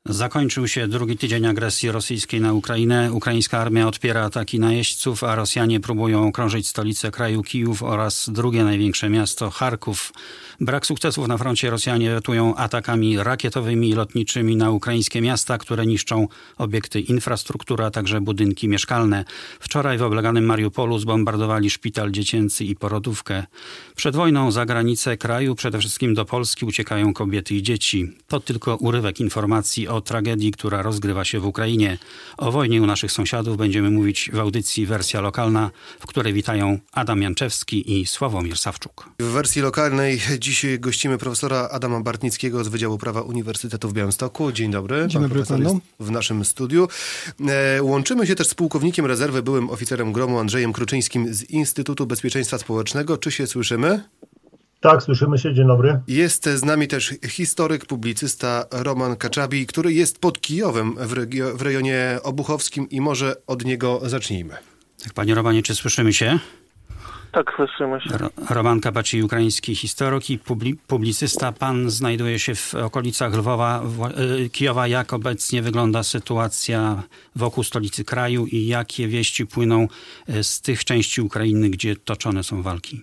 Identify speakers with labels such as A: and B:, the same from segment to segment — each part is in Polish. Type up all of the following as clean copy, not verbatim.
A: Zakończył się drugi tydzień agresji rosyjskiej na Ukrainę. Ukraińska armia odpiera ataki najeźdźców, a Rosjanie próbują okrążyć stolicę kraju Kijów oraz drugie największe miasto Charków. Brak sukcesów na froncie Rosjanie ratują atakami rakietowymi i lotniczymi na ukraińskie miasta, które niszczą obiekty infrastruktury, a także budynki mieszkalne. Wczoraj w obleganym Mariupolu zbombardowali szpital dziecięcy i porodówkę. Przed wojną za granicę kraju, przede wszystkim do Polski, uciekają kobiety i dzieci. To tylko urywek informacji o tragedii, która rozgrywa się w Ukrainie. O wojnie u naszych sąsiadów będziemy mówić w audycji Wersja Lokalna, w której witają Adam Janczewski i Sławomir Sawczuk.
B: W wersji lokalnej dziś gościmy profesora Adama Bartnickiego z Wydziału Prawa Uniwersytetu w Białymstoku. Dzień dobry.
C: Dzień dobry panu.
B: W naszym studiu. Łączymy się też z pułkownikiem rezerwy, byłym oficerem GROM-u Andrzejem Kruczyńskim z Instytutu Bezpieczeństwa Społecznego. Czy się słyszymy?
C: Tak, słyszymy się. Dzień dobry.
B: Jest z nami też historyk, publicysta Roman Kaczabi, który jest pod Kijowem w rejonie obuchowskim i może od niego zacznijmy.
A: Tak, panie Romanie, czy słyszymy się?
D: Tak, słyszymy się.
A: Roman Kabaci, ukraiński historyk i publicysta. Pan znajduje się w okolicach Lwowa, Kijowa. Jak obecnie wygląda sytuacja wokół stolicy kraju i jakie wieści płyną z tych części Ukrainy, gdzie toczone są walki?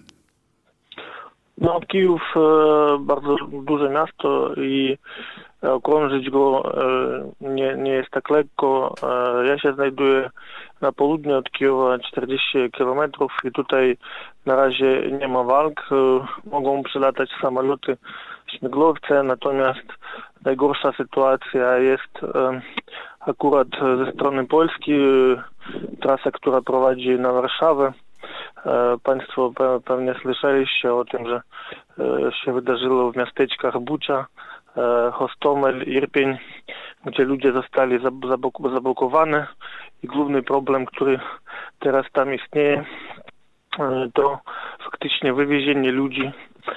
D: No, Kijów bardzo duże miasto i okrążyć go nie jest tak lekko. Ja się znajduję na południu od Kijowa 40 km i tutaj na razie nie ma walk. Mogą przylatać samoloty, śmigłowce, natomiast najgorsza sytuacja jest akurat ze strony Polski. Trasa, która prowadzi na Warszawę. Państwo pewnie słyszeliście o tym, że się wydarzyło w miasteczkach Bucza, Hostomel, Irpień, gdzie ludzie zostali zablokowani i główny problem, który teraz tam istnieje, to faktycznie wywiezienie ludzi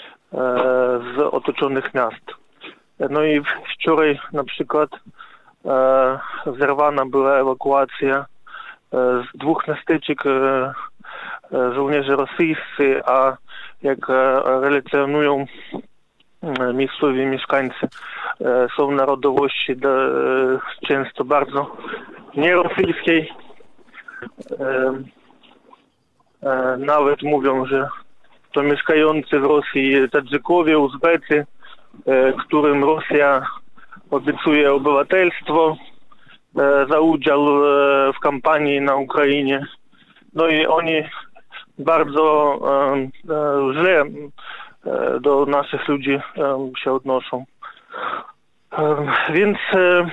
D: z otoczonych miast. No i wczoraj na przykład zerwana była ewakuacja z dwóch miasteczek żołnierze rosyjscy, a jak relacjonują miejscowi mieszkańcy, są narodowości często bardzo nierosyjskiej. Nawet mówią, że to mieszkający w Rosji Tadżykowie, Uzbecy, którym Rosja obiecuje obywatelstwo za udział w kampanii na Ukrainie. No i oni bardzo źle do naszych ludzi się odnoszą. Więc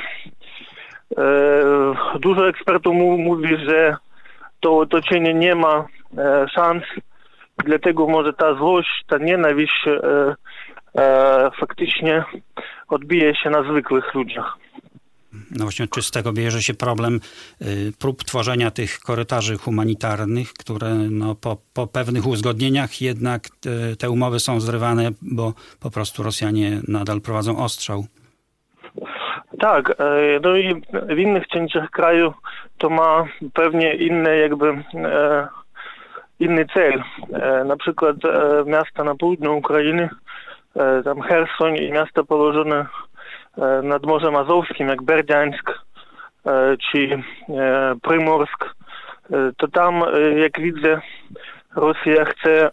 D: dużo ekspertów mówi, że to otoczenie nie ma szans, dlatego może ta złość, ta nienawiść faktycznie odbije się na zwykłych ludziach.
A: No właśnie, czy z tego bierze się problem prób tworzenia tych korytarzy humanitarnych, które po pewnych uzgodnieniach jednak te umowy są zrywane, bo po prostu Rosjanie nadal prowadzą ostrzał?
D: Tak, no i w innych częściach kraju to ma pewnie inny cel. Na przykład miasta na południu Ukrainy, tam Cherson i miasta położone nad Morzem Azowskim, jak Berdiańsk czy Prymorsk, to tam, jak widzę, Rosja chce,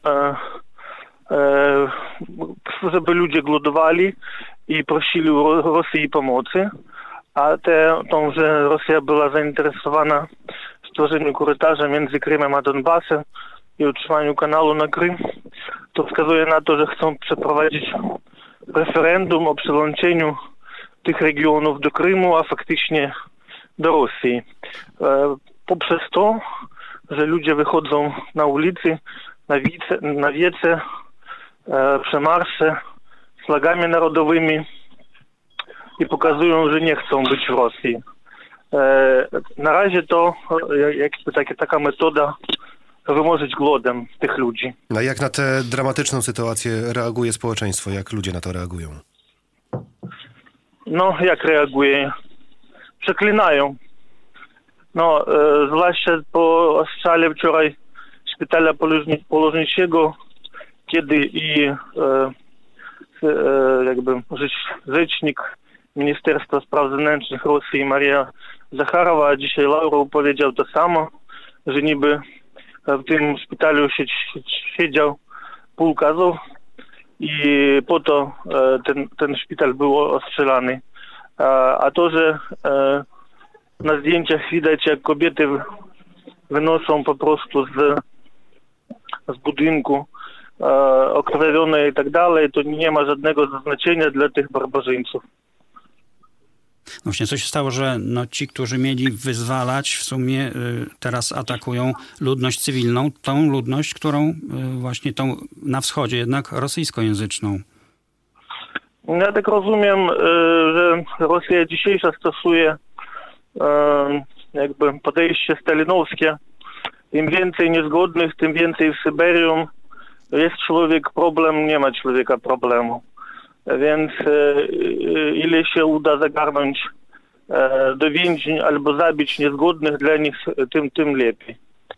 D: żeby ludzie głodowali i prosili u Rosji pomocy, a to, że Rosja była zainteresowana w stworzeniu korytarza między Krymem a Donbasem i utrzymaniu kanału na Krym, to wskazuje na to, że chcą przeprowadzić referendum o przyłączeniu tych regionów do Krymu, a faktycznie do Rosji. Poprzez to, że ludzie wychodzą na ulicy, na wiece, przemarsze z flagami narodowymi i pokazują, że nie chcą być w Rosji. Na razie to taka metoda wymożyć głodem tych ludzi.
B: A jak na tę dramatyczną sytuację reaguje społeczeństwo? Jak ludzie na to reagują?
D: No, jak reaguje? Przeklinają. No, zwłaszcza po ostrzale wczoraj szpitala położniczego, kiedy i rzecznik Ministerstwa Spraw Zewnętrznych Rosji Maria Zacharowa, a dzisiaj Lavrov powiedział to samo, że niby w tym szpitalu siedział pół Kazów i po to ten szpital był ostrzelany. A to, że na zdjęciach widać, jak kobiety wynoszą po prostu z budynku okrwawione i tak dalej, to nie ma żadnego znaczenia dla tych barbarzyńców.
A: Właśnie co się stało, że ci, którzy mieli wyzwalać, w sumie teraz atakują ludność cywilną, tą ludność, którą właśnie tą na wschodzie jednak rosyjskojęzyczną.
D: Ja tak rozumiem, że Rosja dzisiejsza stosuje jakby podejście stalinowskie. Im więcej niezgodnych, tym więcej w Syberium. Jest człowiek problem, nie ma człowieka problemu. Więc ile się uda zagarnąć do więzień albo zabić niezgodnych dla nich, tym lepiej.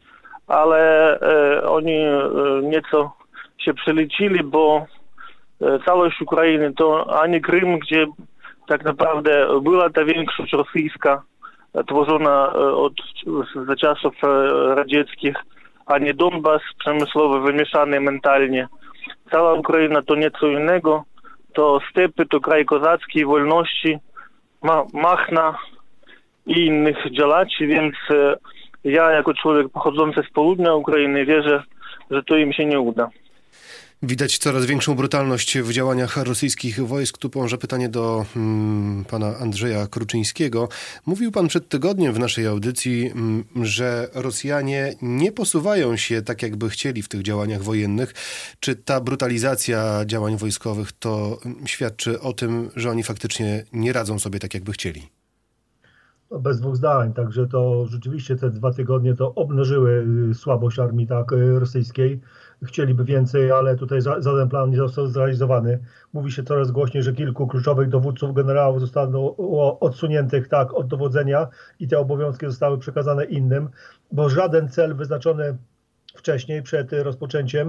D: Ale oni nieco się przelecili, bo całość Ukrainy to ani Krym, gdzie tak naprawdę była ta większość rosyjska, tworzona za czasów radzieckich, a nie Donbas przemysłowy, wymieszany mentalnie. Cała Ukraina to nieco innego. To stepy, to kraj kozacki, wolności, Machna i innych działaczy, więc ja jako człowiek pochodzący z południa Ukrainy wierzę, że to im się nie uda.
B: Widać coraz większą brutalność w działaniach rosyjskich wojsk. Tu może pytanie do pana Andrzeja Kruczyńskiego. Mówił pan przed tygodniem w naszej audycji, że Rosjanie nie posuwają się tak, jakby chcieli w tych działaniach wojennych. Czy ta brutalizacja działań wojskowych to świadczy o tym, że oni faktycznie nie radzą sobie tak, jakby chcieli?
C: No bez dwóch zdań, także to rzeczywiście te 2 tygodnie to obnażyły słabość armii rosyjskiej. Chcieliby więcej, ale tutaj żaden plan nie został zrealizowany. Mówi się coraz głośniej, że kilku kluczowych dowódców, generałów zostało odsuniętych od dowodzenia i te obowiązki zostały przekazane innym, bo żaden cel wyznaczony wcześniej, przed rozpoczęciem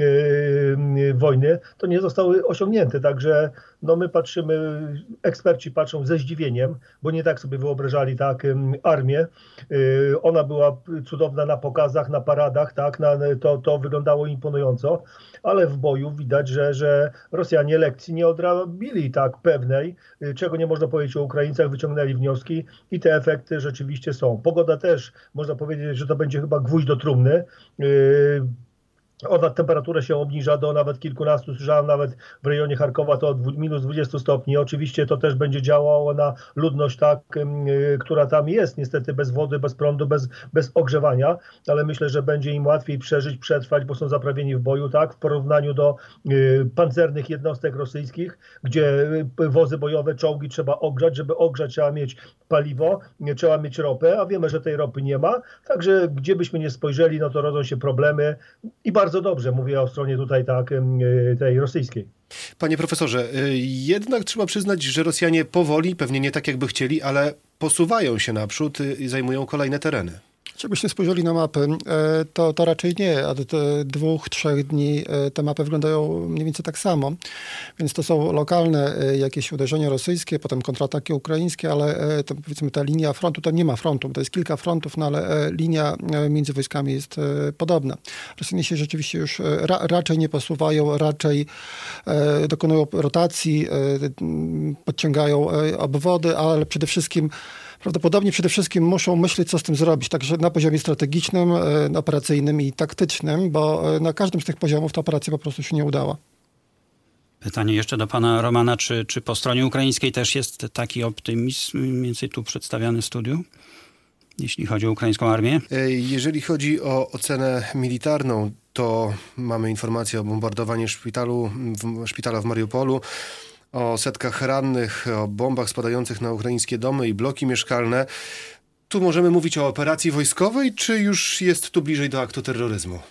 C: wojny, to nie zostały osiągnięte. Także my patrzymy, eksperci patrzą ze zdziwieniem, bo nie tak sobie wyobrażali armię. Ona była cudowna na pokazach, na paradach, to wyglądało imponująco, ale w boju widać, że Rosjanie lekcji nie odrabili tak pewnej, czego nie można powiedzieć o Ukraińcach, wyciągnęli wnioski i te efekty rzeczywiście są. Pogoda też, można powiedzieć, że to będzie chyba gwóźdź do trumny. Temperatura się obniża do nawet kilkunastu, słyszałem nawet w rejonie Charkowa to od minus 20 stopni. Oczywiście to też będzie działało na ludność, która tam jest, niestety bez wody, bez prądu, bez ogrzewania, ale myślę, że będzie im łatwiej przeżyć, przetrwać, bo są zaprawieni w boju, w porównaniu do pancernych jednostek rosyjskich, gdzie wozy bojowe, czołgi trzeba ogrzać. Żeby ogrzać, trzeba mieć paliwo, trzeba mieć ropę, a wiemy, że tej ropy nie ma, także gdzie byśmy nie spojrzeli, to rodzą się problemy i bardzo dobrze, mówię o stronie tutaj tej rosyjskiej.
B: Panie profesorze, jednak trzeba przyznać, że Rosjanie powoli, pewnie nie tak jakby chcieli, ale posuwają się naprzód i zajmują kolejne tereny.
E: Jakbyśmy spojrzeli na mapy, to raczej nie. Od 2-3 dni te mapy wyglądają mniej więcej tak samo. Więc to są lokalne jakieś uderzenia rosyjskie, potem kontrataki ukraińskie, ale to powiedzmy ta linia frontu, to nie ma frontu, to jest kilka frontów, ale linia między wojskami jest podobna. Rosjanie się rzeczywiście już raczej nie posuwają, raczej dokonują rotacji, podciągają obwody, ale prawdopodobnie przede wszystkim muszą myśleć, co z tym zrobić, także na poziomie strategicznym, operacyjnym i taktycznym, bo na każdym z tych poziomów ta operacja po prostu się nie udała.
A: Pytanie jeszcze do pana Romana, czy po stronie ukraińskiej też jest taki optymizm, mniej więcej tu przedstawiany w studiu, jeśli chodzi o ukraińską armię?
B: Jeżeli chodzi o ocenę militarną, to mamy informację o bombardowaniu szpitala w Mariupolu, o setkach rannych, o bombach spadających na ukraińskie domy i bloki mieszkalne. Tu możemy mówić o operacji wojskowej, czy już jest tu bliżej do aktu terroryzmu?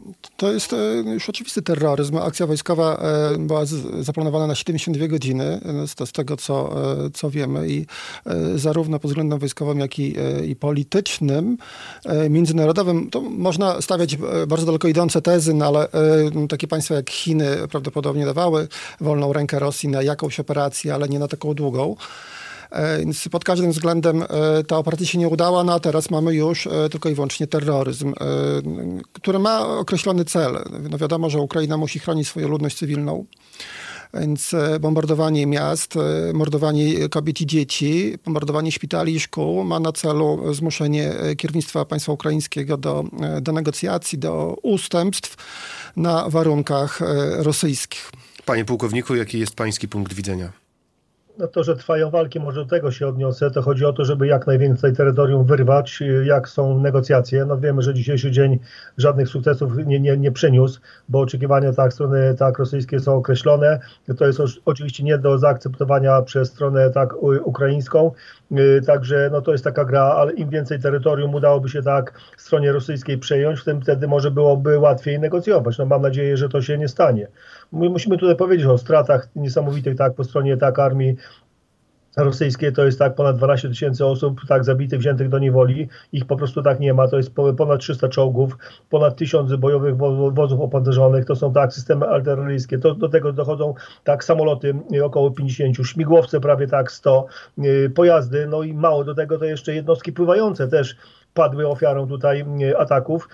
E: To jest już oczywisty terroryzm. Akcja wojskowa była zaplanowana na 72 godziny, z tego co wiemy, i zarówno pod względem wojskowym, jak i politycznym, międzynarodowym. To można stawiać bardzo daleko idące tezy, no ale takie państwa jak Chiny prawdopodobnie dawały wolną rękę Rosji na jakąś operację, ale nie na taką długą. Więc pod każdym względem ta operacja się nie udała, no a teraz mamy już tylko i wyłącznie terroryzm, który ma określony cel. No wiadomo, że Ukraina musi chronić swoją ludność cywilną, więc bombardowanie miast, mordowanie kobiet i dzieci, bombardowanie szpitali i szkół ma na celu zmuszenie kierownictwa państwa ukraińskiego do negocjacji, do ustępstw na warunkach rosyjskich.
B: Panie pułkowniku, jaki jest pański punkt widzenia?
C: No to, że trwają walki, może do tego się odniosę, to chodzi o to, żeby jak najwięcej terytorium wyrwać, jak są negocjacje. No wiemy, że dzisiejszy dzień żadnych sukcesów nie przyniósł, bo oczekiwania strony rosyjskie są określone. To jest oczywiście nie do zaakceptowania przez stronę ukraińską. Także no to jest taka gra, ale im więcej terytorium udałoby się stronie rosyjskiej przejąć, wtedy może byłoby łatwiej negocjować. No mam nadzieję, że to się nie stanie. Musimy tutaj powiedzieć o stratach niesamowitych po stronie armii rosyjskiej. To jest ponad 12 000 osób zabitych, wziętych do niewoli. Ich po prostu nie ma. To jest ponad 300 czołgów, ponad 1000 bojowych wozów opancerzonych. To są systemy artyleryjskie. Do tego dochodzą samoloty około 50, śmigłowce prawie 100, pojazdy. No i mało do tego to jeszcze jednostki pływające też padły ofiarą tutaj ataków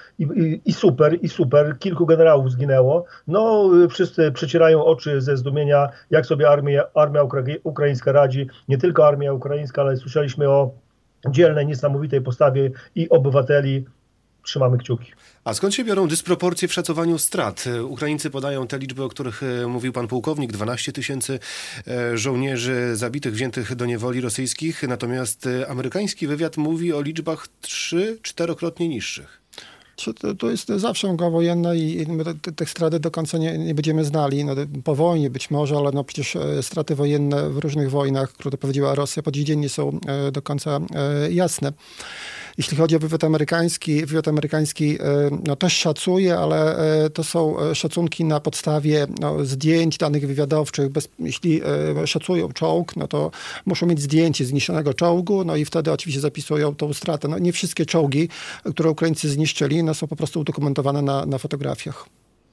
C: i super, kilku generałów zginęło. No wszyscy przecierają oczy ze zdumienia, jak sobie armia ukraińska radzi. Nie tylko armia ukraińska, ale słyszeliśmy o dzielnej, niesamowitej postawie i obywateli. Trzymamy kciuki.
B: A skąd się biorą dysproporcje w szacowaniu strat? Ukraińcy podają te liczby, o których mówił pan pułkownik, 12 000 żołnierzy zabitych, wziętych do niewoli rosyjskich, natomiast amerykański wywiad mówi o liczbach 3-4-krotnie niższych.
E: To jest zawsze mgła wojenna i my tych strat do końca nie będziemy znali. No, po wojnie być może, ale no przecież straty wojenne w różnych wojnach, które powiedziała Rosja, po dziś dzień nie są do końca jasne. Jeśli chodzi o wywiad amerykański no, też szacuje, ale to są szacunki na podstawie zdjęć, danych wywiadowczych. Jeśli szacują czołg, no to muszą mieć zdjęcie zniszczonego czołgu, no i wtedy oczywiście zapisują tą stratę. No, nie wszystkie czołgi, które Ukraińcy zniszczyli, no, są po prostu udokumentowane na fotografiach.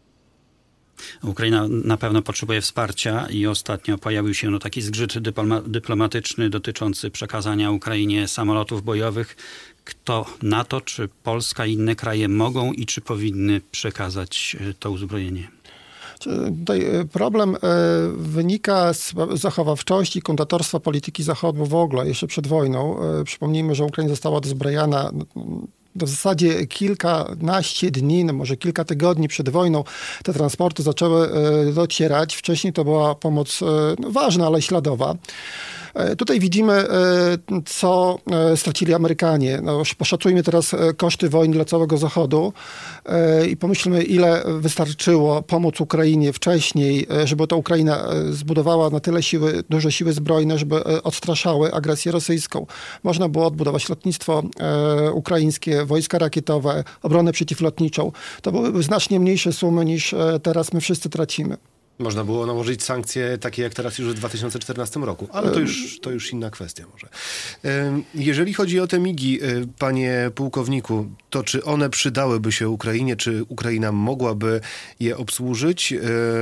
A: Ukraina na pewno potrzebuje wsparcia i ostatnio pojawił się taki zgrzyt dyplomatyczny dotyczący przekazania Ukrainie samolotów bojowych. Kto NATO, czy Polska i inne kraje mogą i czy powinny przekazać to uzbrojenie?
E: Tutaj problem wynika z zachowawczości, kundatorstwa polityki Zachodu w ogóle, jeszcze przed wojną. Przypomnijmy, że Ukraina została dozbrojona w zasadzie kilkanaście dni, no może kilka tygodni przed wojną te transporty zaczęły docierać. Wcześniej to była pomoc ważna, ale śladowa. Tutaj widzimy, co stracili Amerykanie. No, poszacujmy teraz koszty wojny dla całego Zachodu i pomyślmy, ile wystarczyło pomóc Ukrainie wcześniej, żeby to Ukraina zbudowała na tyle duże siły zbrojne, żeby odstraszały agresję rosyjską. Można było odbudować lotnictwo ukraińskie, wojska rakietowe, obronę przeciwlotniczą. To byłyby znacznie mniejsze sumy, niż teraz my wszyscy tracimy.
B: Można było nałożyć sankcje takie jak teraz już w 2014 roku, ale to już inna kwestia może. Jeżeli chodzi o te migi, panie pułkowniku, to czy one przydałyby się Ukrainie, czy Ukraina mogłaby je obsłużyć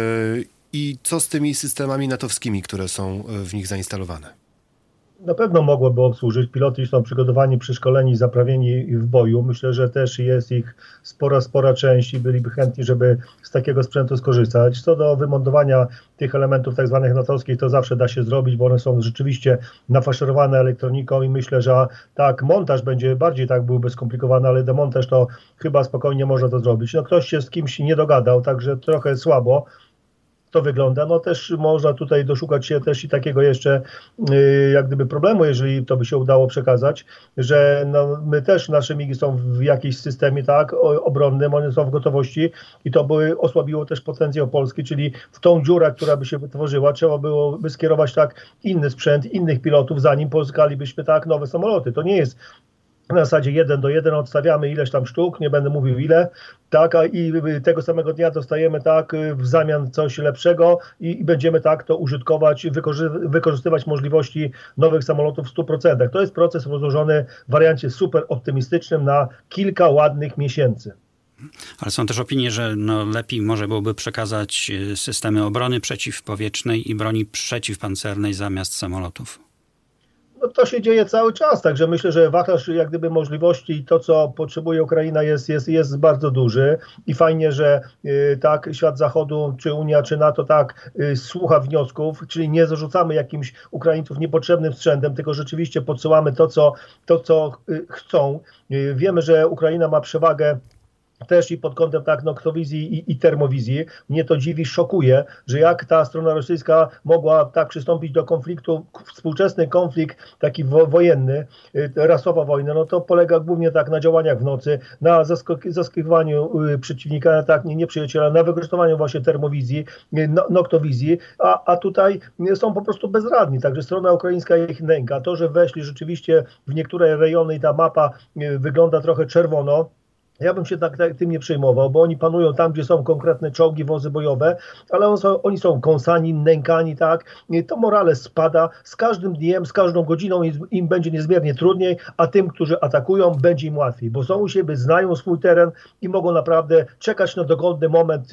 B: i co z tymi systemami natowskimi, które są w nich zainstalowane?
C: Na pewno mogłoby obsłużyć. Piloci są przygotowani, przeszkoleni, zaprawieni w boju. Myślę, że też jest ich spora część i byliby chętni, żeby z takiego sprzętu skorzystać. Co do wymontowania tych elementów tak zwanych natowskich, to zawsze da się zrobić, bo one są rzeczywiście nafaszerowane elektroniką i myślę, że montaż będzie bardziej byłby skomplikowany, ale demontaż to chyba spokojnie można to zrobić. No ktoś się z kimś nie dogadał, także trochę słabo to wygląda. No też można tutaj doszukać się też i takiego jeszcze jak gdyby problemu, jeżeli to by się udało przekazać, że my też, nasze migi są w jakimś systemie obronnym, one są w gotowości i to by osłabiło też potencjał Polski, czyli w tą dziurę, która by się wytworzyła, trzeba byłoby skierować inny sprzęt, innych pilotów, zanim pozyskalibyśmy nowe samoloty. To nie jest na zasadzie 1:1 odstawiamy ileś tam sztuk, nie będę mówił ile, tak, i tego samego dnia dostajemy tak w zamian coś lepszego i będziemy tak to użytkować, wykorzystywać możliwości nowych samolotów w 100%. To jest proces rozłożony w wariancie super optymistycznym na kilka ładnych miesięcy.
A: Ale są też opinie, że lepiej może byłoby przekazać systemy obrony przeciwpowietrznej i broni przeciwpancernej zamiast samolotów.
C: No to się dzieje cały czas, także myślę, że wachlarz jak gdyby możliwości i to, co potrzebuje Ukraina jest bardzo duży i fajnie, że tak świat zachodu, czy Unia, czy NATO tak słucha wniosków, czyli nie zarzucamy jakimś Ukraińców niepotrzebnym sprzętem, tylko rzeczywiście podsyłamy to, co chcą. Wiemy, że Ukraina ma przewagę też i pod kątem tak noktowizji i termowizji. Mnie to dziwi, szokuje, że jak ta strona rosyjska mogła tak przystąpić do konfliktu, współczesny konflikt taki wojenny, rasowa wojna, no to polega głównie tak na działaniach w nocy, na zaskakiwaniu przeciwnika, tak nieprzyjaciela, na wykorzystywaniu właśnie termowizji, noktowizji, a tutaj są po prostu bezradni, także strona ukraińska ich nęka. To, że weszli rzeczywiście w niektóre rejony i ta mapa wygląda trochę czerwono, ja bym się tak tym nie przejmował, bo oni panują tam, gdzie są konkretne czołgi, wozy bojowe, ale oni są kąsani, nękani, tak. To morale spada z każdym dniem, z każdą godziną im będzie niezmiernie trudniej, a tym, którzy atakują, będzie im łatwiej, bo są u siebie, znają swój teren i mogą naprawdę czekać na dogodny moment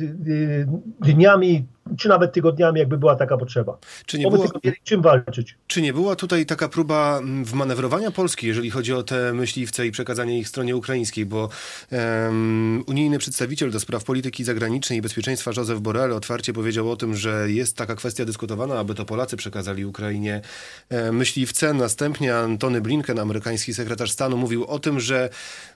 C: dniami, czy nawet tygodniami, jakby była taka potrzeba. Tylko mieli czym walczyć.
B: Czy nie była tutaj taka próba wmanewrowania Polski, jeżeli chodzi o te myśliwce i przekazanie ich stronie ukraińskiej, bo unijny przedstawiciel do spraw polityki zagranicznej i bezpieczeństwa Josep Borrell otwarcie powiedział o tym, że jest taka kwestia dyskutowana, aby to Polacy przekazali Ukrainie myśliwce. Następnie Antony Blinken, amerykański sekretarz stanu, mówił o tym, że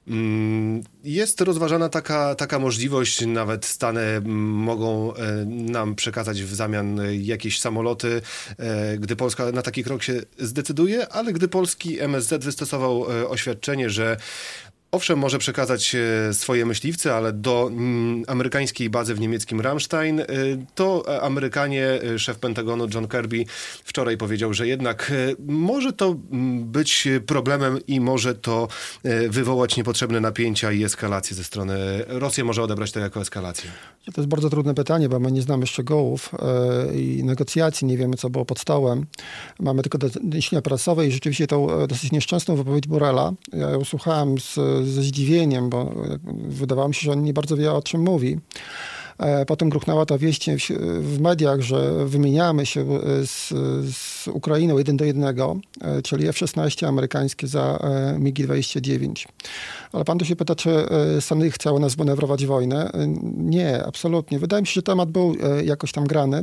B: jest rozważana taka możliwość, nawet Stany mogą nam przekazać w zamian jakieś samoloty, gdy Polska na taki krok się zdecyduje, ale gdy polski MSZ wystosował oświadczenie, że owszem, może przekazać swoje myśliwce, ale do amerykańskiej bazy w niemieckim Ramstein, to Amerykanie, szef Pentagonu John Kirby wczoraj powiedział, że jednak może to być problemem i może to wywołać niepotrzebne napięcia i eskalację ze strony Rosji. Może odebrać to jako eskalację.
E: To jest bardzo trudne pytanie, bo my nie znamy szczegółów i negocjacji, nie wiemy, co było pod stołem. Mamy tylko doniesienia prasowe i rzeczywiście tą dosyć nieszczęsną wypowiedź Borrella. Ja ją słuchałem ze zdziwieniem, bo wydawało mi się, że on nie bardzo wie, o czym mówi. Potem gruchnęła ta wieść w mediach, że wymieniamy się z Ukrainą 1:1, czyli F-16 amerykańskie za MiG-29. Ale pan tu się pyta, czy Stany chciały nas zmanewrować wojnę? Nie, absolutnie. Wydaje mi się, że temat był jakoś tam grany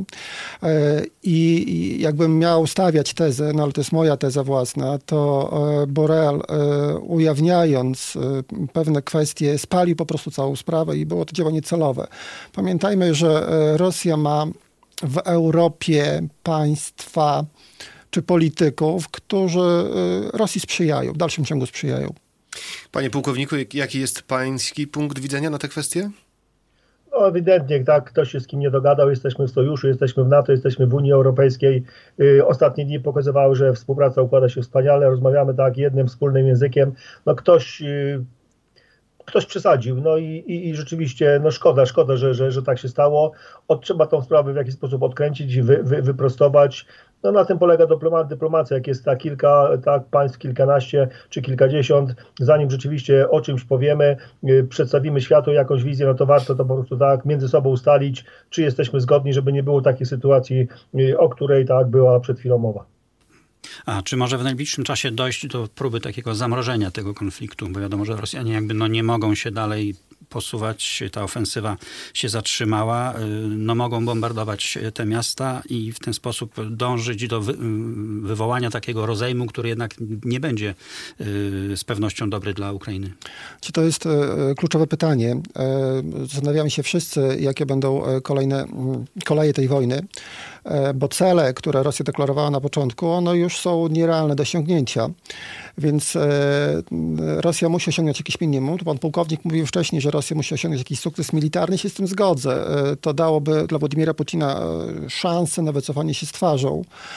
E: i jakbym miał stawiać tezę, no ale to jest moja teza własna, to Borrell, ujawniając pewne kwestie, spalił po prostu całą sprawę i było to działanie celowe. Pamiętajmy, że Rosja ma w Europie państwa czy polityków, którzy Rosji sprzyjają, w dalszym ciągu sprzyjają.
B: Panie pułkowniku, jaki jest pański punkt widzenia na tę kwestię?
C: No ewidentnie, tak, ktoś się z kim nie dogadał, jesteśmy w sojuszu, jesteśmy w NATO, jesteśmy w Unii Europejskiej. Ostatnie dni pokazywały, że współpraca układa się wspaniale, rozmawiamy tak jednym wspólnym językiem. No ktoś przesadził, no i rzeczywiście no szkoda, że tak się stało. Trzeba tą sprawę w jakiś sposób odkręcić, wyprostować. No na tym polega dyplomacja, jak jest kilka państw, kilkanaście czy kilkadziesiąt, zanim rzeczywiście o czymś powiemy, przedstawimy światu jakąś wizję, no to warto to po prostu tak między sobą ustalić, czy jesteśmy zgodni, żeby nie było takiej sytuacji, o której tak była przed chwilą mowa.
A: A czy może w najbliższym czasie dojść do próby takiego zamrożenia tego konfliktu? Bo wiadomo, że Rosjanie jakby nie mogą się dalej posuwać, ta ofensywa się zatrzymała, mogą bombardować te miasta i w ten sposób dążyć do wywołania takiego rozejmu, który jednak nie będzie z pewnością dobry dla Ukrainy.
E: Czy to jest kluczowe pytanie? Zastanawiamy się wszyscy, jakie będą koleje tej wojny, bo cele, które Rosja deklarowała na początku, one już są nierealne do osiągnięcia. Więc Rosja musi osiągnąć jakiś minimum. Pan pułkownik mówił wcześniej, że Rosja musi osiągnąć jakiś sukces militarny. Się z tym zgodzę. To dałoby dla Władimira Putina szansę na wycofanie się z twarzą.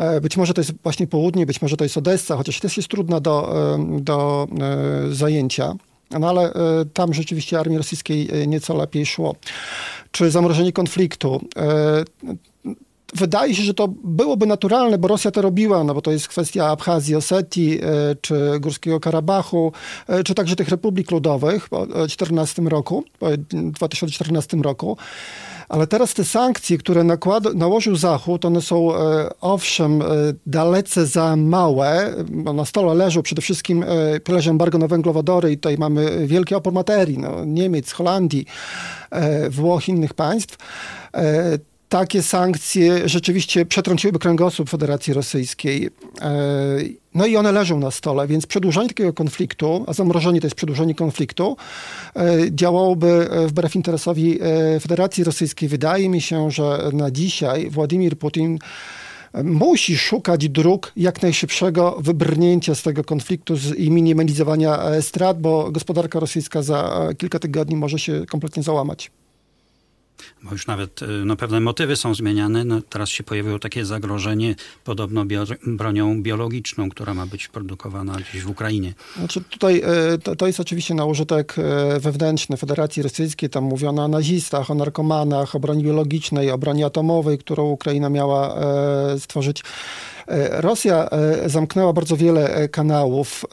E: Być może to jest właśnie południe, być może to jest Odessa, chociaż też jest trudna do zajęcia. No ale tam rzeczywiście armii rosyjskiej nieco lepiej szło. Czy zamrożenie konfliktu? Wydaje się, że to byłoby naturalne, bo Rosja to robiła, no bo to jest kwestia Abchazji, Osetii, czy Górskiego Karabachu, czy także tych republik ludowych po 2014 roku. Ale teraz te sankcje, które nałożył Zachód, one są owszem dalece za małe. Na stole leżą przede wszystkim leży embargo na węglowodory i tutaj mamy wielki opór materii, Niemiec, Holandii, Włoch, innych państw. Takie sankcje rzeczywiście przetrąciłyby kręgosłup Federacji Rosyjskiej. No i one leżą na stole, więc przedłużanie takiego konfliktu, a zamrożenie to jest przedłużenie konfliktu, działałoby wbrew interesowi Federacji Rosyjskiej. Wydaje mi się, że na dzisiaj Władimir Putin musi szukać dróg jak najszybszego wybrnięcia z tego konfliktu i minimalizowania strat, bo gospodarka rosyjska za kilka tygodni może się kompletnie załamać.
A: Bo już nawet pewne motywy są zmieniane. Teraz się pojawiło takie zagrożenie podobno bronią biologiczną, która ma być produkowana gdzieś w Ukrainie.
E: Znaczy tutaj to jest oczywiście na użytek wewnętrzny Federacji Rosyjskiej. Tam mówiono o nazistach, o narkomanach, o broni biologicznej, o broni atomowej, którą Ukraina miała stworzyć. Rosja zamknęła bardzo wiele kanałów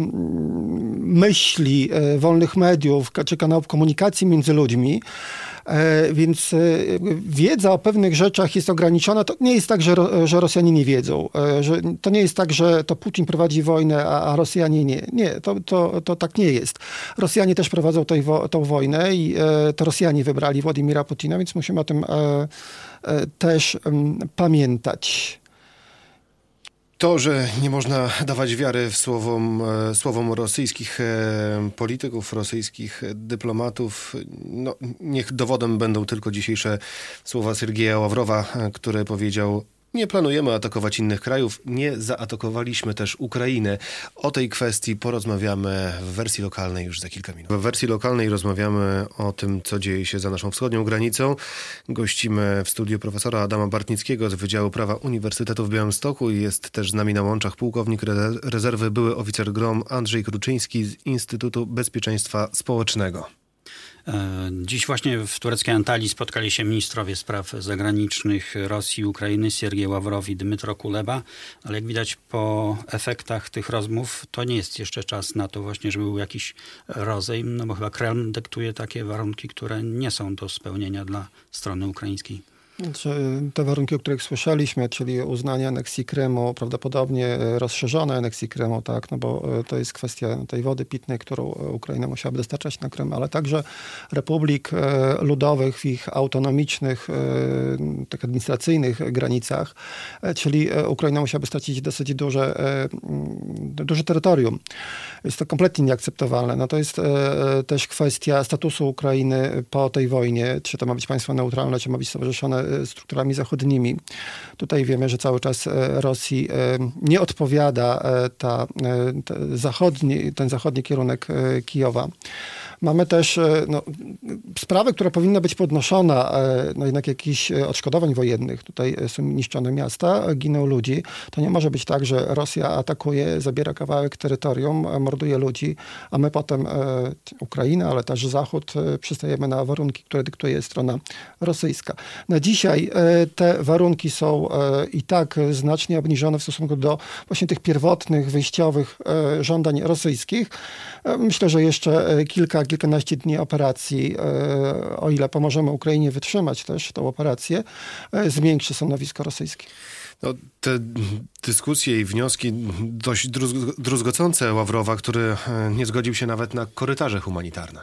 E: myśli, wolnych mediów, czy kanałów komunikacji między ludźmi. Więc wiedza o pewnych rzeczach jest ograniczona. To nie jest tak, że Rosjanie nie wiedzą. To nie jest tak, że to Putin prowadzi wojnę, a Rosjanie nie. Nie, to tak nie jest. Rosjanie też prowadzą tą wojnę i to Rosjanie wybrali Władimira Putina, więc musimy o tym też pamiętać.
B: To, że nie można dawać wiary w słowom rosyjskich polityków, rosyjskich dyplomatów, niech dowodem będą tylko dzisiejsze słowa Sergieja Ławrowa, który powiedział: nie planujemy atakować innych krajów, nie zaatakowaliśmy też Ukrainy. O tej kwestii porozmawiamy w wersji lokalnej już za kilka minut. W wersji lokalnej rozmawiamy o tym, co dzieje się za naszą wschodnią granicą. Gościmy w studiu profesora Adama Bartnickiego z Wydziału Prawa Uniwersytetu w Białymstoku i jest też z nami na łączach pułkownik rezerwy, były oficer GROM Andrzej Kruczyński z Instytutu Bezpieczeństwa Społecznego.
A: Dziś właśnie w tureckiej Antalii spotkali się ministrowie spraw zagranicznych Rosji i Ukrainy, Sergiej Ławrow i Dmytro Kuleba, ale jak widać po efektach tych rozmów, to nie jest jeszcze czas na to właśnie, żeby był jakiś rozejm, bo chyba Kreml dyktuje takie warunki, które nie są do spełnienia dla strony ukraińskiej.
E: Te warunki, o których słyszeliśmy, czyli uznanie aneksji Krymu, prawdopodobnie rozszerzone aneksji Krymu, tak, bo to jest kwestia tej wody pitnej, którą Ukraina musiałaby dostarczać na Krym, ale także republik ludowych w ich autonomicznych, tak administracyjnych granicach, czyli Ukraina musiałaby stracić dosyć duże terytorium. Jest to kompletnie nieakceptowalne. To jest też kwestia statusu Ukrainy po tej wojnie, czy to ma być państwo neutralne, czy ma być stowarzyszone strukturami zachodnimi. Tutaj wiemy, że cały czas Rosji nie odpowiada ten zachodni kierunek Kijowa. Mamy też sprawę, która powinna być podnoszona, jednak jakichś odszkodowań wojennych. Tutaj są niszczone miasta, giną ludzi. To nie może być tak, że Rosja atakuje, zabiera kawałek terytorium, morduje ludzi, a my potem, Ukraina, ale też Zachód, przystajemy na warunki, które dyktuje strona rosyjska. Na dzisiaj te warunki są i tak znacznie obniżone w stosunku do właśnie tych pierwotnych, wyjściowych żądań rosyjskich. Myślę, że jeszcze kilkanaście dni operacji, o ile pomożemy Ukrainie wytrzymać też tę operację, zwiększy stanowisko rosyjskie.
B: Te dyskusje i wnioski dość druzgocące Ławrowa, który nie zgodził się nawet na korytarze humanitarne.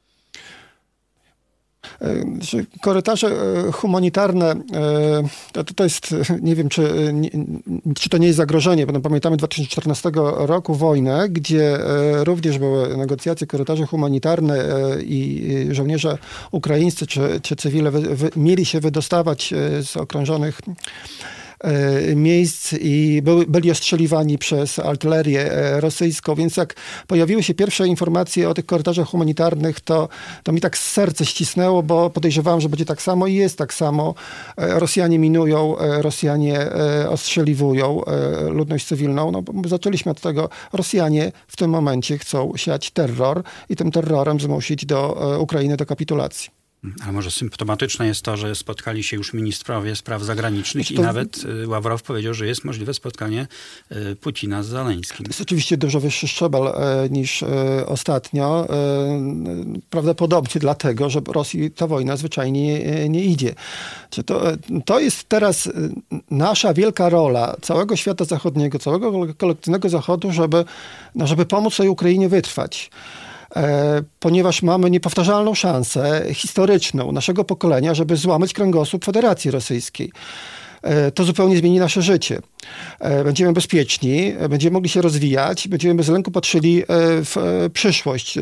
E: Korytarze humanitarne to jest, nie wiem, czy to nie jest zagrożenie, bo pamiętamy 2014 roku wojnę, gdzie również były negocjacje, korytarze humanitarne i żołnierze ukraińscy czy cywile mieli się wydostawać z okrążonych miejsc i byli ostrzeliwani przez artylerię rosyjską, więc jak pojawiły się pierwsze informacje o tych korytarzach humanitarnych, to mi tak serce ścisnęło, bo podejrzewałem, że będzie tak samo i jest tak samo. Rosjanie minują, Rosjanie ostrzeliwują ludność cywilną. No, bo zaczęliśmy od tego. Rosjanie w tym momencie chcą siać terror i tym terrorem zmusić Ukrainę do kapitulacji.
A: Ale może symptomatyczne jest to, że spotkali się już ministrowie spraw zagranicznych i nawet Ławrow powiedział, że jest możliwe spotkanie Putina z Zeleńskim.
E: To jest oczywiście dużo wyższy szczebel niż ostatnio. Prawdopodobnie dlatego, że Rosji ta wojna zwyczajnie nie idzie. To jest teraz nasza wielka rola całego świata zachodniego, całego kolektywnego Zachodu, żeby pomóc tej Ukrainie wytrwać. Ponieważ mamy niepowtarzalną szansę historyczną naszego pokolenia, żeby złamać kręgosłup Federacji Rosyjskiej. To zupełnie zmieni nasze życie. Będziemy bezpieczni, będziemy mogli się rozwijać, będziemy bez lęku patrzyli w przyszłość.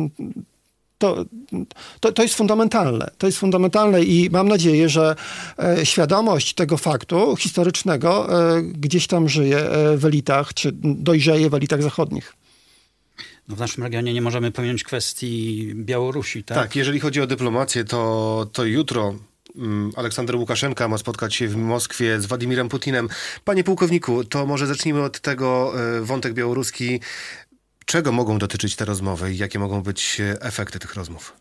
E: To jest fundamentalne. To jest fundamentalne i mam nadzieję, że świadomość tego faktu historycznego gdzieś tam żyje w elitach, czy dojrzeje w elitach zachodnich.
A: No w naszym regionie nie możemy pominąć kwestii Białorusi, tak?
B: Tak, jeżeli chodzi o dyplomację, to jutro Aleksander Łukaszenka ma spotkać się w Moskwie z Władimirem Putinem. Panie pułkowniku, to może zacznijmy od tego, wątek białoruski. Czego mogą dotyczyć te rozmowy i jakie mogą być efekty tych rozmów?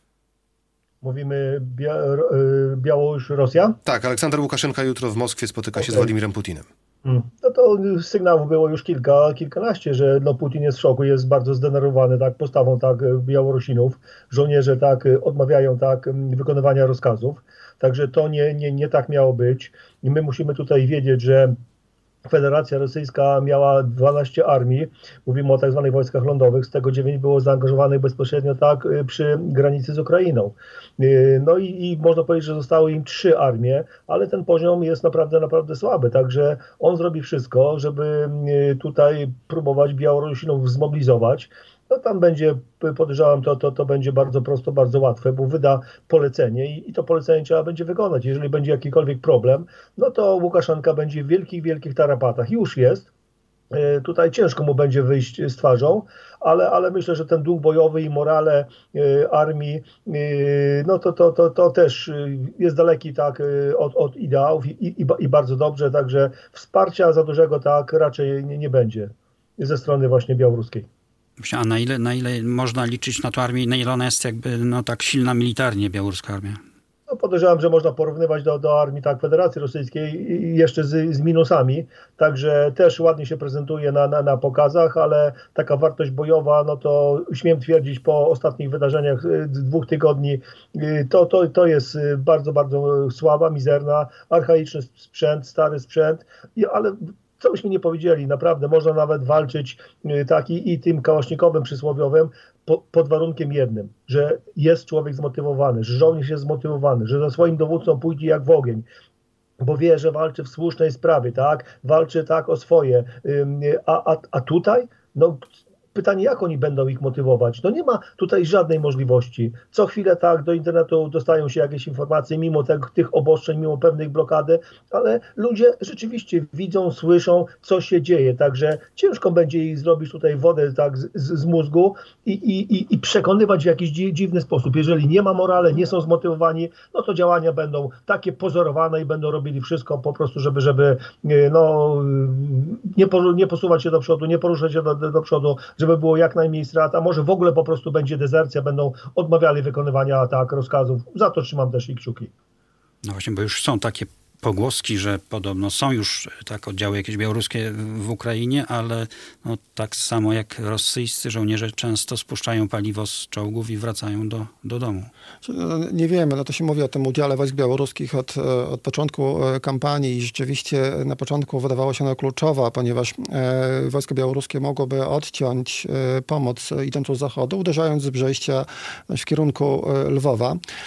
C: Mówimy Białoruś, Rosja?
B: Tak, Aleksander Łukaszenka jutro w Moskwie spotyka się z Władimirem Putinem.
C: No to sygnałów było już kilkanaście, że Putin jest w szoku, jest bardzo zdenerwowany postawą Białorusinów. Żołnierze odmawiają wykonywania rozkazów. Także to nie tak miało być. I my musimy tutaj wiedzieć, że Federacja Rosyjska miała 12 armii, mówimy o tak zwanych wojskach lądowych, z tego 9 było zaangażowanych bezpośrednio przy granicy z Ukrainą. No i można powiedzieć, że zostały im 3 armie, ale ten poziom jest naprawdę słaby, także on zrobi wszystko, żeby tutaj próbować Białorusinów zmobilizować. No tam będzie, podejrzewam, to będzie bardzo prosto, bardzo łatwe, bo wyda polecenie i to polecenie trzeba będzie wykonać. Jeżeli będzie jakikolwiek problem, no to Łukaszenka będzie w wielkich tarapatach. Już jest. Tutaj ciężko mu będzie wyjść z twarzą, ale myślę, że ten duch bojowy i morale armii, no to też jest daleki od ideałów i bardzo dobrze, także wsparcia za dużego raczej nie będzie ze strony właśnie białoruskiej.
A: A na ile można liczyć na tę armię, na ile ona jest tak silna militarnie, białoruska armia?
C: No podejrzewam, że można porównywać do armii Federacji Rosyjskiej jeszcze z minusami, także też ładnie się prezentuje na pokazach, ale taka wartość bojowa, no to śmiem twierdzić po ostatnich wydarzeniach 2 tygodni, to jest bardzo, bardzo słaba, mizerna, archaiczny sprzęt, stary sprzęt, ale co byśmy nie powiedzieli, naprawdę można nawet walczyć i tym kałasznikowym przysłowiowym pod warunkiem jednym, że jest człowiek zmotywowany, że żołnierz jest zmotywowany, że za swoim dowódcą pójdzie jak w ogień, bo wie, że walczy w słusznej sprawie, walczy o swoje, a tutaj, no pytanie, jak oni będą ich motywować? No nie ma tutaj żadnej możliwości. Co chwilę do internetu dostają się jakieś informacje, mimo tych obostrzeń, mimo pewnej blokady, ale ludzie rzeczywiście widzą, słyszą, co się dzieje. Także ciężko będzie ich zrobić tutaj wodę z mózgu i przekonywać w jakiś dziwny sposób. Jeżeli nie ma morale, nie są zmotywowani, no to działania będą takie pozorowane i będą robili wszystko po prostu, żeby nie posuwać się do przodu, nie poruszać się do przodu, żeby było jak najmniej strat, a może w ogóle po prostu będzie dezercja, będą odmawiali wykonywania rozkazów. Za to trzymam też i kciuki.
A: No właśnie, bo już są takie pogłoski, że podobno są już oddziały jakieś białoruskie w Ukrainie, ale tak samo jak rosyjscy żołnierze często spuszczają paliwo z czołgów i wracają do domu.
E: Nie wiemy, to się mówi o tym udziale wojsk białoruskich od początku kampanii i rzeczywiście na początku wydawała się ona kluczowa, ponieważ wojska białoruskie mogłyby odciąć pomoc idącą z zachodu, uderzając z Brześcia w kierunku Lwowa.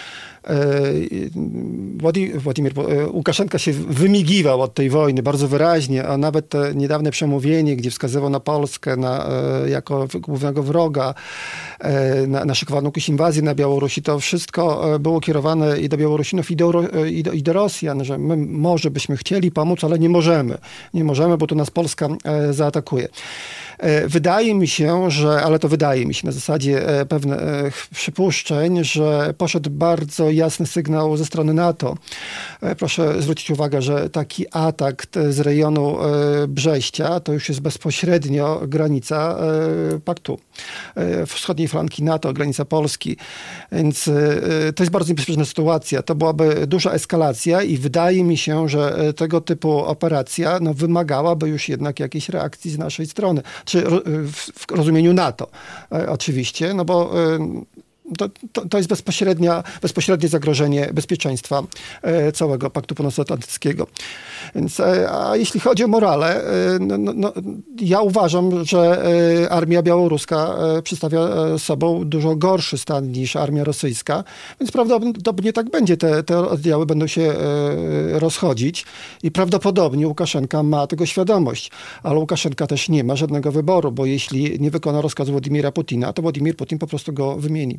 E: Łukaszenka się wymigiwał od tej wojny bardzo wyraźnie, a nawet te niedawne przemówienie, gdzie wskazywał na Polskę jako głównego wroga, na szykowaną jakąś inwazję na Białorusi, to wszystko było kierowane i do Białorusinów, i do Rosjan, że my może byśmy chcieli pomóc, ale nie możemy. Nie możemy, bo tu nas Polska zaatakuje. Wydaje mi się, ale to wydaje mi się na zasadzie pewnych przypuszczeń, że poszedł bardzo jasny sygnał ze strony NATO. Proszę zwrócić uwagę, że taki atak z rejonu Brześcia to już jest bezpośrednio granica paktu wschodniej flanki NATO, granica Polski. Więc to jest bardzo niebezpieczna sytuacja. To byłaby duża eskalacja i wydaje mi się, że tego typu operacja wymagałaby już jednak jakiejś reakcji z naszej strony. Czy w rozumieniu NATO oczywiście, no bo to jest bezpośrednie zagrożenie bezpieczeństwa całego Paktu Północnoatlantyckiego. Więc, a jeśli chodzi o morale, ja uważam, że armia białoruska przedstawia sobą dużo gorszy stan niż armia rosyjska, więc prawdopodobnie tak będzie. Te oddziały będą się rozchodzić i prawdopodobnie Łukaszenka ma tego świadomość, ale Łukaszenka też nie ma żadnego wyboru, bo jeśli nie wykona rozkazu Władimira Putina, to Władimir Putin po prostu go wymieni.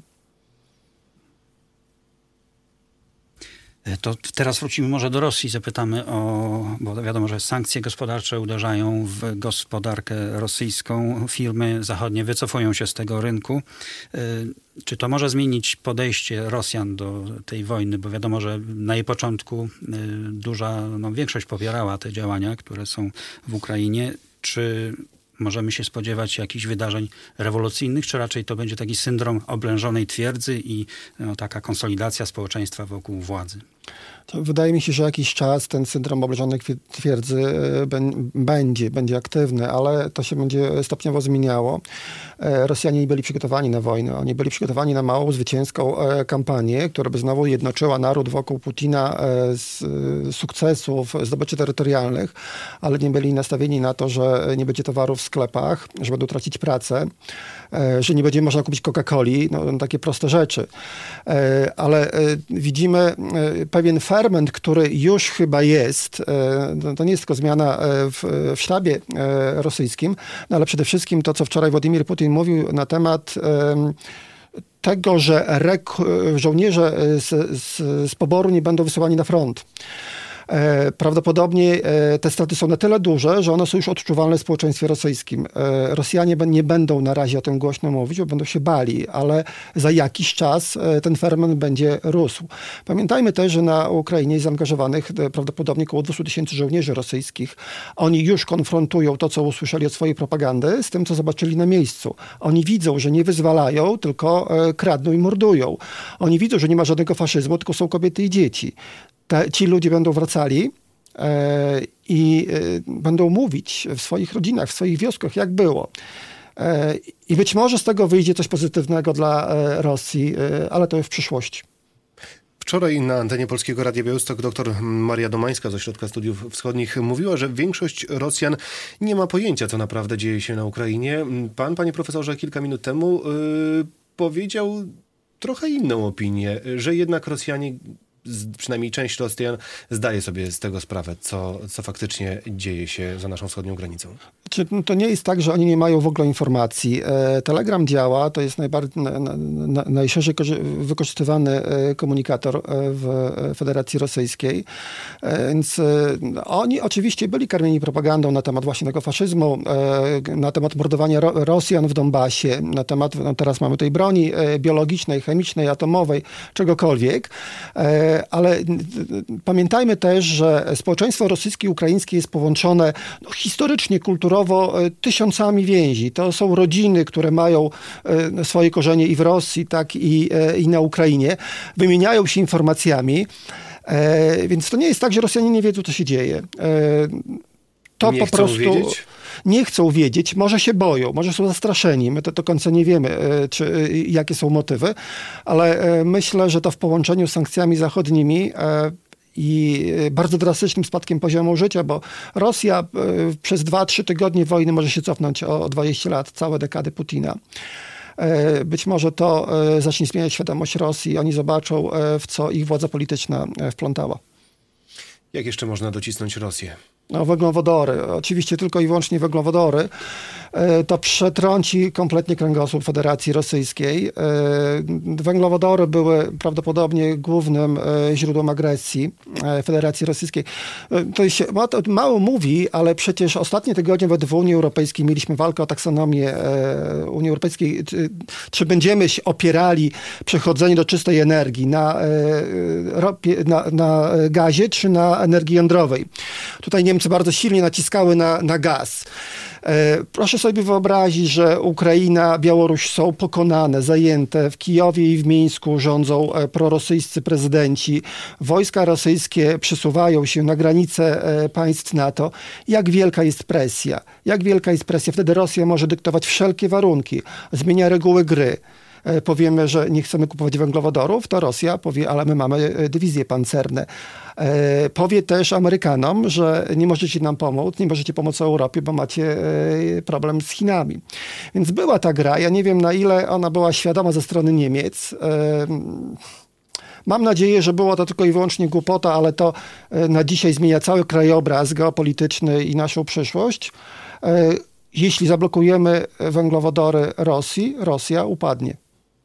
A: To teraz wrócimy może do Rosji, zapytamy bo wiadomo, że sankcje gospodarcze uderzają w gospodarkę rosyjską. Firmy zachodnie wycofują się z tego rynku. Czy to może zmienić podejście Rosjan do tej wojny? Bo wiadomo, że na jej początku duża większość popierała te działania, które są w Ukrainie. Czy możemy się spodziewać jakichś wydarzeń rewolucyjnych, czy raczej to będzie taki syndrom oblężonej twierdzy i taka konsolidacja społeczeństwa wokół władzy?
E: To wydaje mi się, że jakiś czas ten syndrom oblężonej twierdzy będzie aktywny, ale to się będzie stopniowo zmieniało. Rosjanie nie byli przygotowani na wojnę. Oni byli przygotowani na małą, zwycięską kampanię, która by znowu jednoczyła naród wokół Putina z sukcesów, zdobyczy terytorialnych, ale nie byli nastawieni na to, że nie będzie towarów w sklepach, że będą tracić pracę, że nie będzie można kupić Coca-Coli, takie proste rzeczy. Ale widzimy pewien ferment, który już chyba jest. To nie jest tylko zmiana w sztabie rosyjskim, ale przede wszystkim to, co wczoraj Władimir Putin mówił na temat tego, że żołnierze z poboru nie będą wysyłani na front. Prawdopodobnie te straty są na tyle duże, że one są już odczuwalne w społeczeństwie rosyjskim. Rosjanie nie będą na razie o tym głośno mówić, bo będą się bali, ale za jakiś czas ten ferment będzie rósł. Pamiętajmy też, że na Ukrainie jest zaangażowanych prawdopodobnie około 200 000 żołnierzy rosyjskich. Oni już konfrontują to, co usłyszeli od swojej propagandy, z tym, co zobaczyli na miejscu. Oni widzą, że nie wyzwalają, tylko kradną i mordują. Oni widzą, że nie ma żadnego faszyzmu, tylko są kobiety i dzieci. Ci ludzie będą wracali i będą mówić w swoich rodzinach, w swoich wioskach, jak było. I być może z tego wyjdzie coś pozytywnego dla Rosji, ale to w przyszłości.
B: Wczoraj na antenie Polskiego Radia Białystok dr Maria Domańska z Ośrodka Studiów Wschodnich mówiła, że większość Rosjan nie ma pojęcia, co naprawdę dzieje się na Ukrainie. Pan, panie profesorze, kilka minut temu powiedział trochę inną opinię, że jednak Rosjanie, przynajmniej część Rosjan, zdaje sobie z tego sprawę, co faktycznie dzieje się za naszą wschodnią granicą.
E: To nie jest tak, że oni nie mają w ogóle informacji. Telegram działa, to jest najszerzej wykorzystywany komunikator w Federacji Rosyjskiej. Więc oni oczywiście byli karmieni propagandą na temat właśnie tego faszyzmu, na temat mordowania Rosjan w Donbasie, na temat, teraz mamy tej broni biologicznej, chemicznej, atomowej, czegokolwiek. Ale pamiętajmy też, że społeczeństwo rosyjskie i ukraińskie jest połączone historycznie, kulturowo tysiącami więzi. To są rodziny, które mają swoje korzenie i w Rosji, tak i na Ukrainie. Wymieniają się informacjami, więc to nie jest tak, że Rosjanie nie wiedzą, co się dzieje. To
B: nie
E: po
B: chcą
E: prostu
B: wiedzieć?
E: Nie chcą wiedzieć, może się boją, może są zastraszeni. My to do końca nie wiemy, jakie są motywy, ale myślę, że to w połączeniu z sankcjami zachodnimi i bardzo drastycznym spadkiem poziomu życia, bo Rosja przez 2-3 tygodnie wojny może się cofnąć o 20 lat, całe dekady Putina. Być może to zacznie zmieniać świadomość Rosji. Oni zobaczą, w co ich władza polityczna wplątała.
B: Jak jeszcze można docisnąć Rosję?
E: No, węglowodory. Oczywiście tylko i wyłącznie węglowodory. To przetrąci kompletnie kręgosłup Federacji Rosyjskiej. Węglowodory były prawdopodobnie głównym źródłem agresji Federacji Rosyjskiej. To się mało mówi, ale przecież ostatnie tygodnie w Unii Europejskiej mieliśmy walkę o taksonomię Unii Europejskiej. Czy będziemy się opierali przechodzeniu do czystej energii na gazie, czy na energii jądrowej? Tutaj Niemcy bardzo silnie naciskały na gaz. Proszę sobie wyobrazić, że Ukraina, Białoruś są pokonane, zajęte. W Kijowie i w Mińsku rządzą prorosyjscy prezydenci. Wojska rosyjskie przesuwają się na granice państw NATO. Jak wielka jest presja? Jak wielka jest presja? Wtedy Rosja może dyktować wszelkie warunki, zmienia reguły gry. Powiemy, że nie chcemy kupować węglowodorów, to Rosja powie, ale my mamy dywizje pancerne. Powie też Amerykanom, że nie możecie nam pomóc, nie możecie pomóc Europie, bo macie problem z Chinami. Więc była ta gra. Ja nie wiem, na ile ona była świadoma ze strony Niemiec. Mam nadzieję, że było to tylko i wyłącznie głupota, ale to na dzisiaj zmienia cały krajobraz geopolityczny i naszą przyszłość. Jeśli zablokujemy węglowodory Rosji, Rosja upadnie.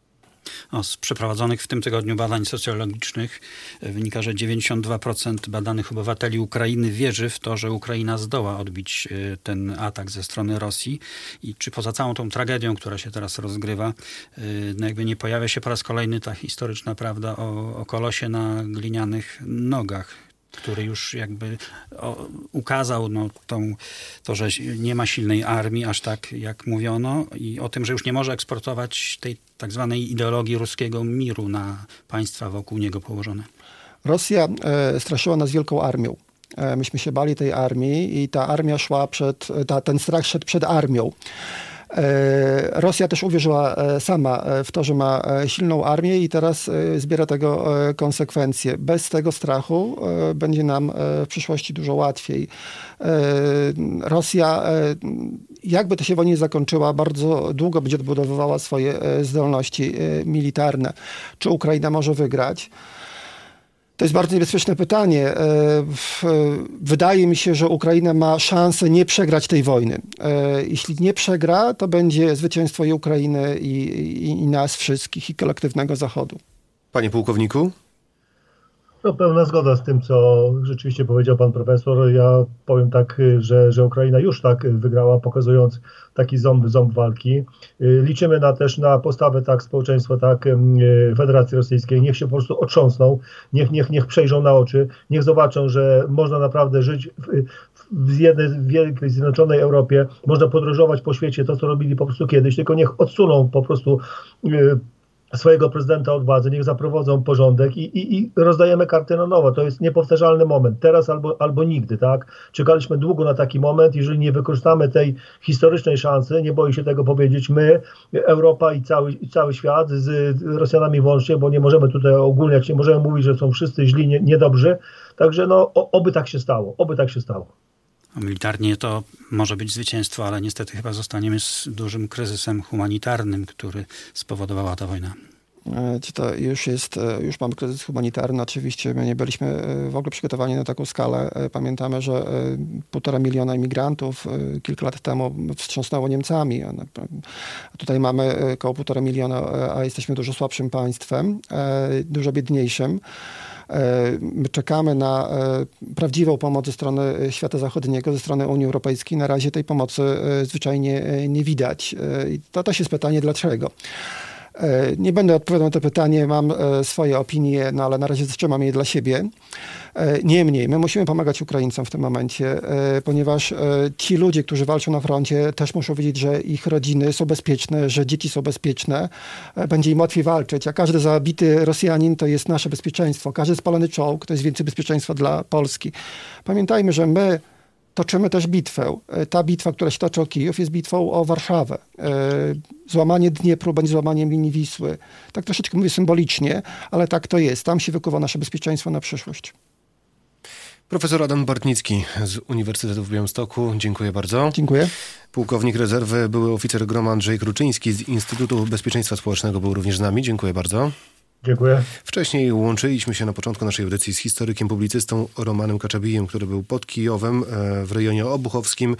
A: Z przeprowadzonych w tym tygodniu badań socjologicznych wynika, że 92% badanych obywateli Ukrainy wierzy w to, że Ukraina zdoła odbić ten atak ze strony Rosji. I czy poza całą tą tragedią, która się teraz rozgrywa, no jakby nie pojawia się po raz kolejny ta historyczna prawda o kolosie na glinianych nogach, który już jakby ukazał to, że nie ma silnej armii, aż tak jak mówiono, i o tym, że już nie może eksportować tej tak zwanej ideologii ruskiego miru na państwa wokół niego położone.
E: Rosja straszyła nas wielką armią. Myśmy się bali tej armii i ta armia szła ten strach szedł przed armią. Rosja też uwierzyła sama w to, że ma silną armię i teraz zbiera tego konsekwencje. Bez tego strachu będzie nam w przyszłości dużo łatwiej. Rosja, jakby to się wojna nie zakończyła, bardzo długo będzie odbudowywała swoje zdolności militarne. Czy Ukraina może wygrać? To jest bardzo niebezpieczne pytanie. Wydaje mi się, że Ukraina ma szansę nie przegrać tej wojny. Jeśli nie przegra, to będzie zwycięstwo i Ukrainy, i nas wszystkich, i kolektywnego Zachodu.
B: Panie pułkowniku?
C: No, pełna zgoda z tym, co rzeczywiście powiedział pan profesor. Ja powiem tak, że Ukraina już tak wygrała, pokazując taki ząb walki. Liczymy też na postawę tak społeczeństwa, tak Federacji Rosyjskiej. Niech się po prostu otrząsną, niech przejrzą na oczy, niech zobaczą, że można naprawdę żyć w jednej wielkiej, zjednoczonej Europie. Można podróżować po świecie, to co robili po prostu kiedyś, tylko niech odsuną po prostu swojego prezydenta od władzy, niech zaprowadzą porządek i rozdajemy karty na nowo. To jest niepowtarzalny moment. Teraz albo nigdy, tak? Czekaliśmy długo na taki moment. Jeżeli nie wykorzystamy tej historycznej szansy, nie boję się tego powiedzieć, my, Europa i cały świat, z Rosjanami włącznie, bo nie możemy tutaj ogólniać, nie możemy mówić, że są wszyscy źli, niedobrzy. Także oby tak się stało. Oby tak się stało.
A: Militarnie to może być zwycięstwo, ale niestety chyba zostaniemy z dużym kryzysem humanitarnym, który spowodowała ta wojna.
E: To już mamy kryzys humanitarny. Oczywiście my nie byliśmy w ogóle przygotowani na taką skalę. Pamiętamy, że 1,5 miliona imigrantów kilka lat temu wstrząsnęło Niemcami. Tutaj mamy około 1,5 miliona, a jesteśmy dużo słabszym państwem, dużo biedniejszym. My czekamy na prawdziwą pomoc ze strony świata zachodniego, ze strony Unii Europejskiej. Na razie tej pomocy zwyczajnie nie widać. I to też jest pytanie, dlaczego. Nie będę odpowiadał na to pytanie, mam swoje opinie, ale na razie zatrzymam je dla siebie. Niemniej, my musimy pomagać Ukraińcom w tym momencie, ponieważ ci ludzie, którzy walczą na froncie, też muszą wiedzieć, że ich rodziny są bezpieczne, że dzieci są bezpieczne. Będzie im łatwiej walczyć, a każdy zabity Rosjanin to jest nasze bezpieczeństwo. Każdy spalony czołg to jest więcej bezpieczeństwa dla Polski. Pamiętajmy, że my toczymy też bitwę. Ta bitwa, która się toczy o Kijów, jest bitwą o Warszawę. Złamanie Dniepru będzie złamaniem linii Wisły. Tak troszeczkę mówię symbolicznie, ale tak to jest. Tam się wykuwa nasze bezpieczeństwo na przyszłość.
B: Profesor Adam Bartnicki z Uniwersytetu w Białymstoku. Dziękuję bardzo.
E: Dziękuję.
B: Pułkownik rezerwy, były oficer GROM Andrzej Kruczyński z Instytutu Bezpieczeństwa Społecznego był również z nami. Dziękuję bardzo.
C: Dziękuję.
B: Wcześniej łączyliśmy się na początku naszej audycji z historykiem, publicystą Romanem Kaczabijem, który był pod Kijowem w rejonie obuchowskim.